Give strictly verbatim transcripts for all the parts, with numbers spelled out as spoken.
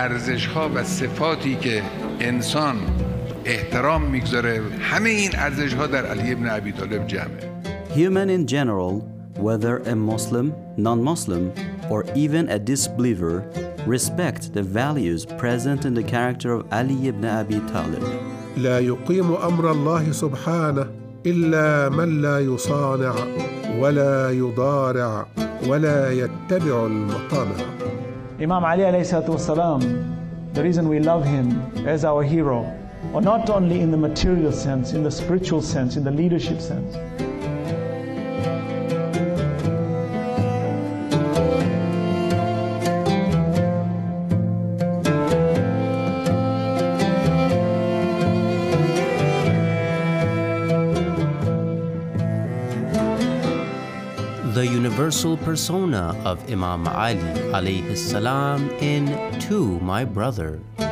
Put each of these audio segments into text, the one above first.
ارزش‌ها و صفاتی که انسان احترام میگذاره، همه این ارزش‌ها در علی ابن ابی طالب جمعه. Human in general, whether a Muslim, non-Muslim, or even a disbeliever, respect the values present in the character of Ali ibn Abi Talib. لا يقيم أمر الله سبحانه إلا من لا يصانع ولا يضارع ولا يتبع المطامع. Imam Ali alayhi salatu wasalam, the reason we love him as our hero, or not only in the material sense, in the spiritual sense, in the leadership sense. The universal persona of Imam Ali alayhi salam in To My Brother.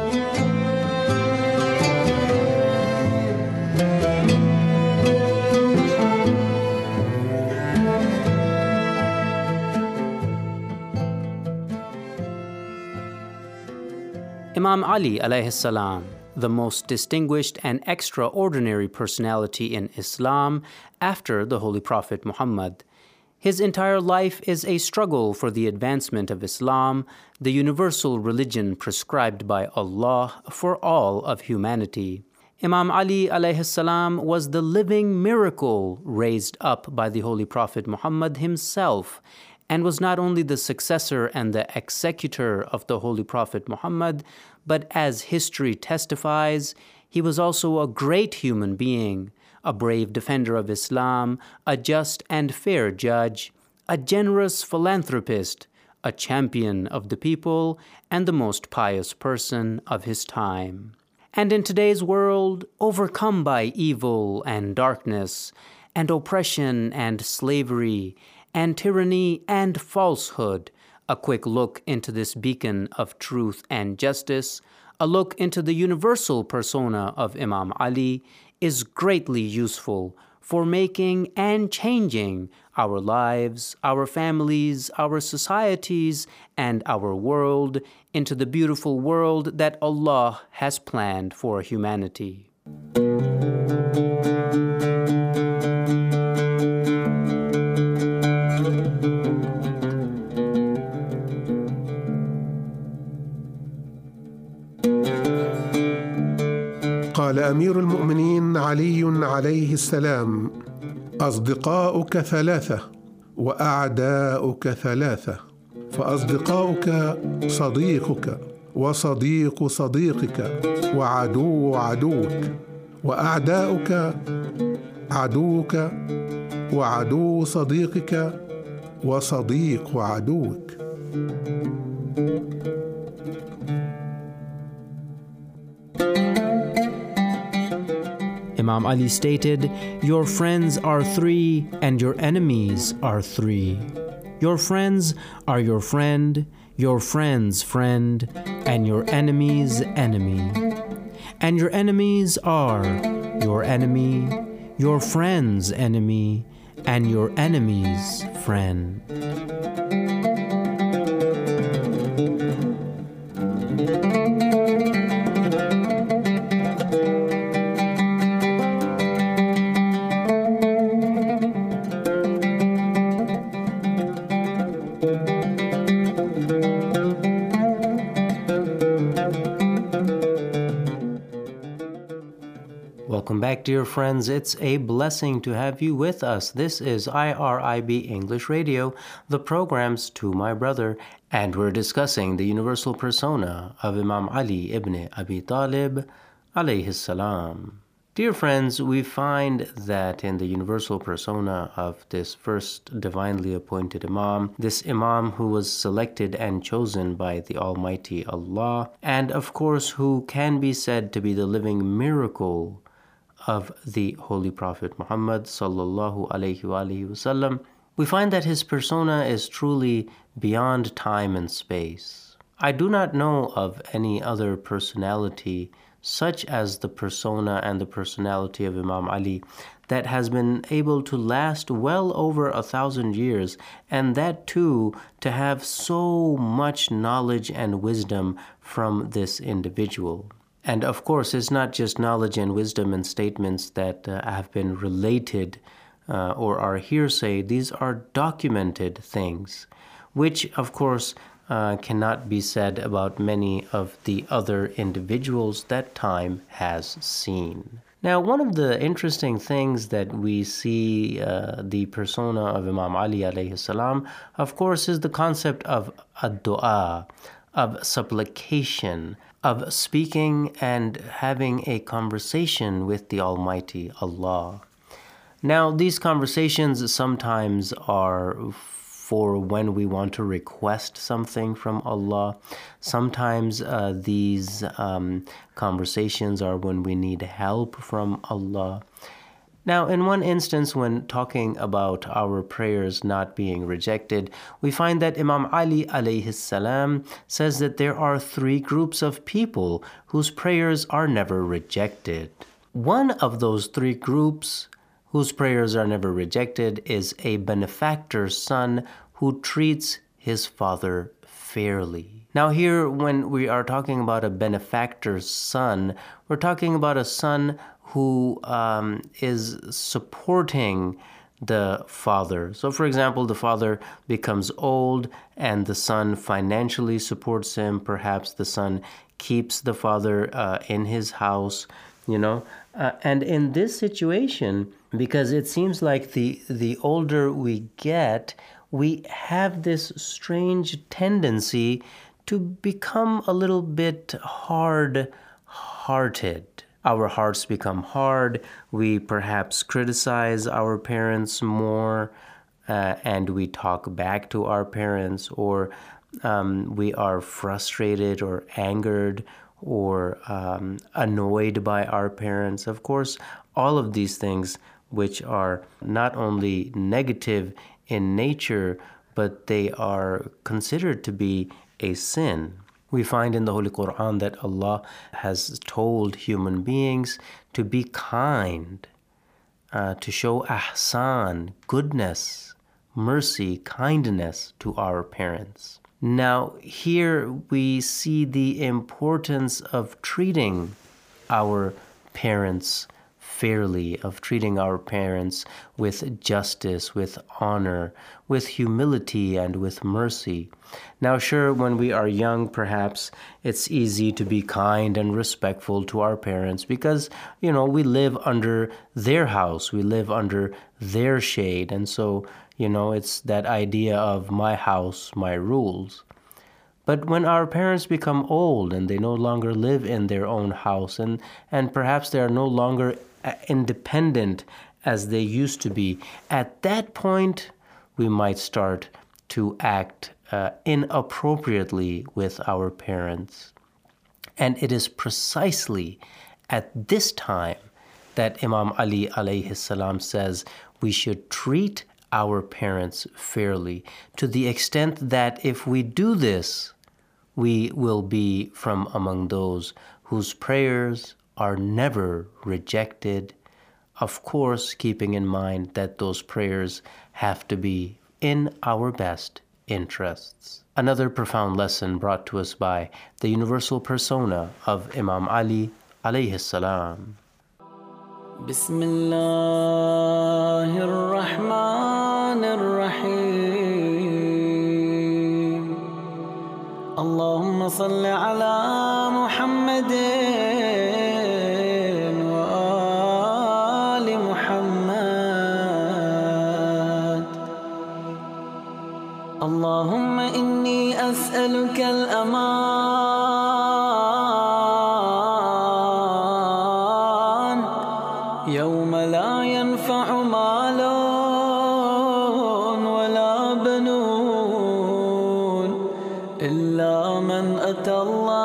Imam Ali alayhi salam, the most distinguished and extraordinary personality in Islam after the Holy Prophet Muhammad. His entire life is a struggle for the advancement of Islam, the universal religion prescribed by Allah for all of humanity. Imam Ali alayhi salam was the living miracle raised up by the Holy Prophet Muhammad himself, and was not only the successor and the executor of the Holy Prophet Muhammad, but as history testifies, he was also a great human being, a brave defender of Islam, a just and fair judge, a generous philanthropist, a champion of the people, and the most pious person of his time. And in today's world, overcome by evil and darkness, and oppression and slavery, and tyranny and falsehood, a quick look into this beacon of truth and justice, a look into the universal persona of Imam Ali, is greatly useful for making and changing our lives, our families, our societies, and our world into the beautiful world that Allah has planned for humanity. قال أمير المؤمنين علي عليه السلام: أصدقاؤك ثلاثة وأعداؤك ثلاثة، فأصدقاؤك صديقك وصديق صديقك وعدو عدوك، وأعداؤك عدوك وعدو صديقك وصديق عدوك. Imam Ali stated, "Your friends are three, and your enemies are three. Your friends are your friend, your friend's friend, and your enemy's enemy. And your enemies are your enemy, your friend's enemy, and your enemy's friend." Welcome back, dear friends. It's a blessing to have you with us. This is I R I B English Radio, the program's To My Brother, and we're discussing the universal persona of Imam Ali ibn Abi Talib, alayhi salam. Dear friends, we find that in the universal persona of this first divinely appointed Imam, this Imam who was selected and chosen by the Almighty Allah, and of course who can be said to be the living miracle of the Holy Prophet Muhammad sallallahu alayhi wa alihi wasallam, we find that his persona is truly beyond time and space. I do not know of any other personality such as the persona and the personality of Imam Ali that has been able to last well over a thousand years, and that too to have so much knowledge and wisdom from this individual. And of course, it's not just knowledge and wisdom and statements that uh, have been related uh, or are hearsay. These are documented things, which of course uh, cannot be said about many of the other individuals that time has seen. Now, one of the interesting things that we see uh, the persona of Imam Ali alayhi salam, of course, is the concept of ad-du'a, of supplication, of speaking and having a conversation with the Almighty Allah. Now, these conversations sometimes are for when we want to request something from Allah. Sometimes uh, these um, conversations are when we need help from Allah. Now, in one instance, when talking about our prayers not being rejected, we find that Imam Ali alayhi salam says that there are three groups of people whose prayers are never rejected. One of those three groups whose prayers are never rejected is a benefactor's son who treats his father fairly. Now here, when we are talking about a benefactor's son, we're talking about a son who um, is supporting the father. So for example, the father becomes old and the son financially supports him. Perhaps the son keeps the father uh, in his house, you know. Uh, and in this situation, because it seems like the, the older we get, we have this strange tendency to become a little bit hard-hearted. Our hearts become hard. We perhaps criticize our parents more, uh, and we talk back to our parents, or um, we are frustrated or angered or um, annoyed by our parents. Of course, all of these things which are not only negative in nature, but they are considered to be a sin. We find in the Holy Quran that Allah has told human beings to be kind, uh, to show ahsan, goodness, mercy, kindness to our parents. Now, here we see the importance of treating our parents fairly, of treating our parents with justice, with honor, with humility, and with mercy. Now, sure, when we are young, perhaps it's easy to be kind and respectful to our parents because, you know, we live under their house, we live under their shade, and so, you know, it's that idea of my house, my rules. But when our parents become old and they no longer live in their own house, and, and perhaps they are no longer independent as they used to be, at that point we might start to act uh, inappropriately with our parents. And it is precisely at this time that Imam Ali alayhi salam says we should treat our parents fairly, to the extent that if we do this, we will be from among those whose prayers are never rejected. Of course, keeping in mind that those prayers have to be in our best interests. Another profound lesson brought to us by the universal persona of Imam Ali alayhi salam. Bismillahir Rahmanir Rahim. Allahumma salli ala Muhammadin wa ali Muhammad. Allahumma inni as'aluka al-aman yawma la yanfa'u malun wa la banun illa man ata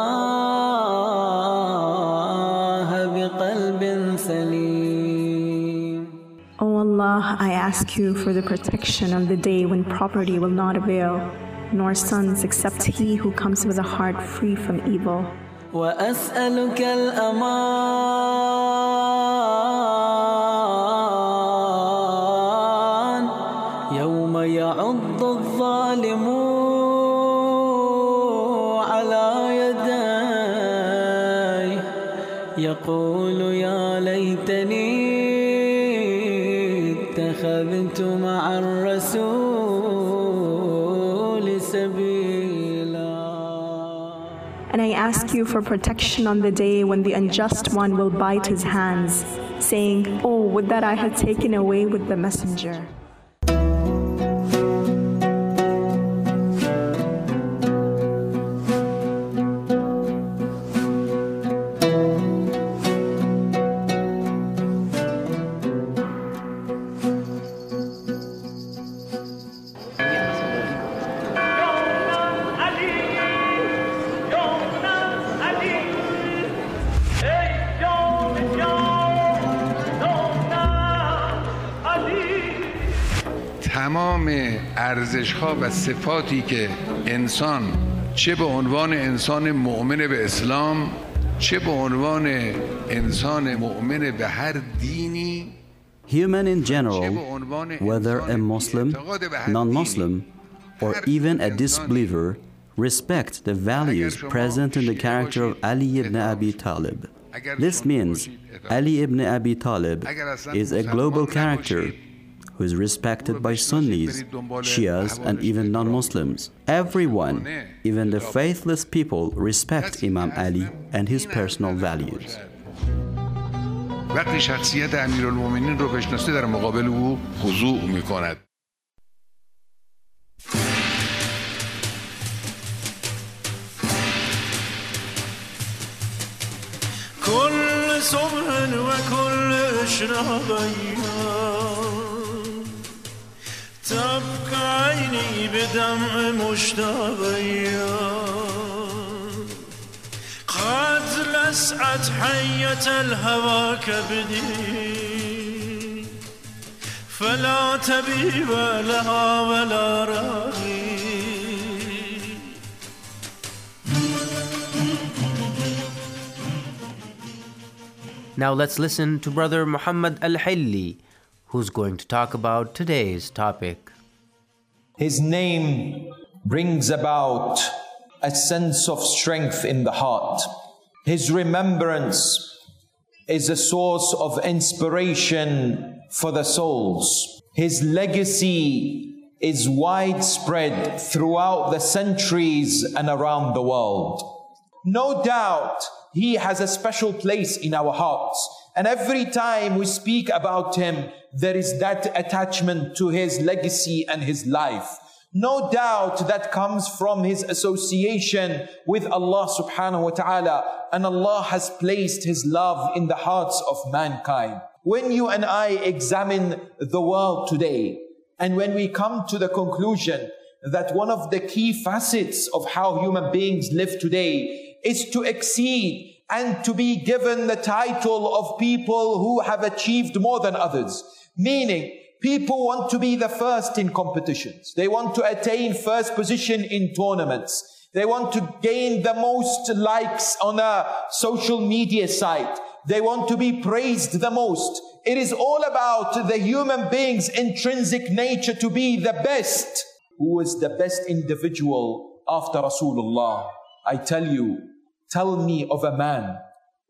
Allah biqalbin salim. O Allah, I ask you for the protection of the day when property will not avail, nor sons except he who comes with a heart free from evil. وأسألك الأمان يقول يا ليتني اتخذت مع الرسول سبيلا. And I ask you for protection on the day when the unjust one will bite his hands, saying, "Oh, would that I had taken away with the messenger." تمام ارزش‌ها و صفاتی که انسان چه به عنوان انسان مؤمن به اسلام چه به عنوان انسان مؤمن به هر دینی Human in general, whether a Muslim, non-Muslim, or even a disbeliever, respect the values present in the character of Ali ibn Abi Talib. This means Ali ibn Abi Talib is a global character who is respected by Sunnis, Shias, and even non-Muslims. Everyone, even the faithless people, respect Imam Ali and his personal values. وقتی شخصیت امیرالمومنین رو بشناسه در مقابل او خضوع می‌کند. كل صبح وكل إشراق تبكى عيني بدمع مشتاق قد لسعت حية الهوى كبدي فلا تبيب لها ولا راغي. Now let's listen to Brother Muhammad Al-Hilli, who's going to talk about today's topic. His name brings about a sense of strength in the heart. His remembrance is a source of inspiration for the souls. His legacy is widespread throughout the centuries and around the world. No doubt, he has a special place in our hearts. And every time we speak about him, there is that attachment to his legacy and his life. No doubt that comes from his association with Allah subhanahu wa ta'ala. And Allah has placed his love in the hearts of mankind. When you and I examine the world today, and when we come to the conclusion that one of the key facets of how human beings live today is to exceed and to be given the title of people who have achieved more than others. Meaning, people want to be the first in competitions. They want to attain first position in tournaments. They want to gain the most likes on a social media site. They want to be praised the most. It is all about the human being's intrinsic nature to be the best. Who is the best individual after Rasulullah? I tell you, tell me of a man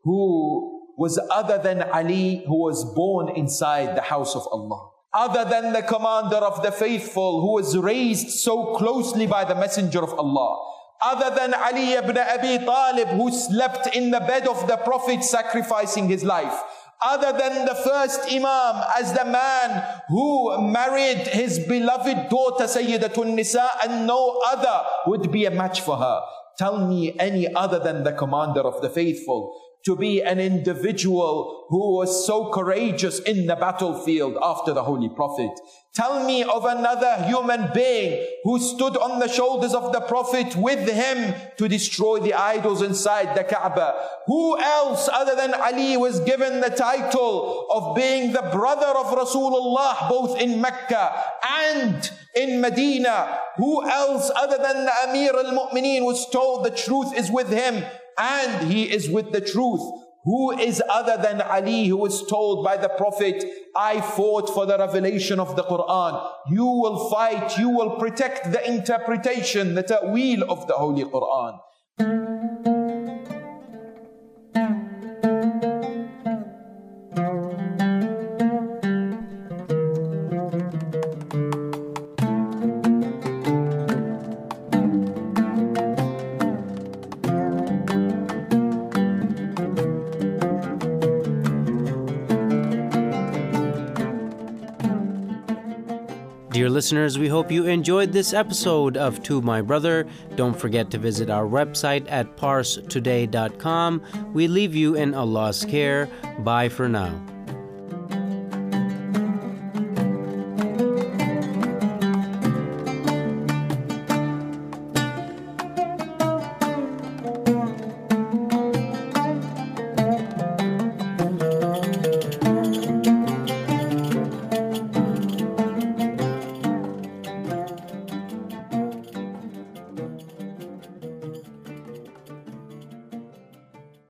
who was other than Ali, who was born inside the house of Allah. Other than the commander of the faithful, who was raised so closely by the messenger of Allah. Other than Ali ibn Abi Talib, who slept in the bed of the Prophet sacrificing his life. Other than the first Imam as the man who married his beloved daughter Sayyidatun Nisa, and no other would be a match for her. Tell me any other than the commander of the faithful to be an individual who was so courageous in the battlefield after the Holy Prophet. Tell me of another human being who stood on the shoulders of the Prophet with him to destroy the idols inside the Kaaba. Who else other than Ali was given the title of being the brother of Rasulullah both in Mecca and in Medina? Who else other than the Amir al-Mu'mineen was told the truth is with him and he is with the truth? Who is other than Ali, who was told by the Prophet, I fought for the revelation of the Quran. You will fight, you will protect the interpretation, the ta'weel of the Holy Quran. Dear listeners, we hope you enjoyed this episode of To My Brother. Don't forget to visit our website at parse today dot com. We leave you in Allah's care. Bye for now.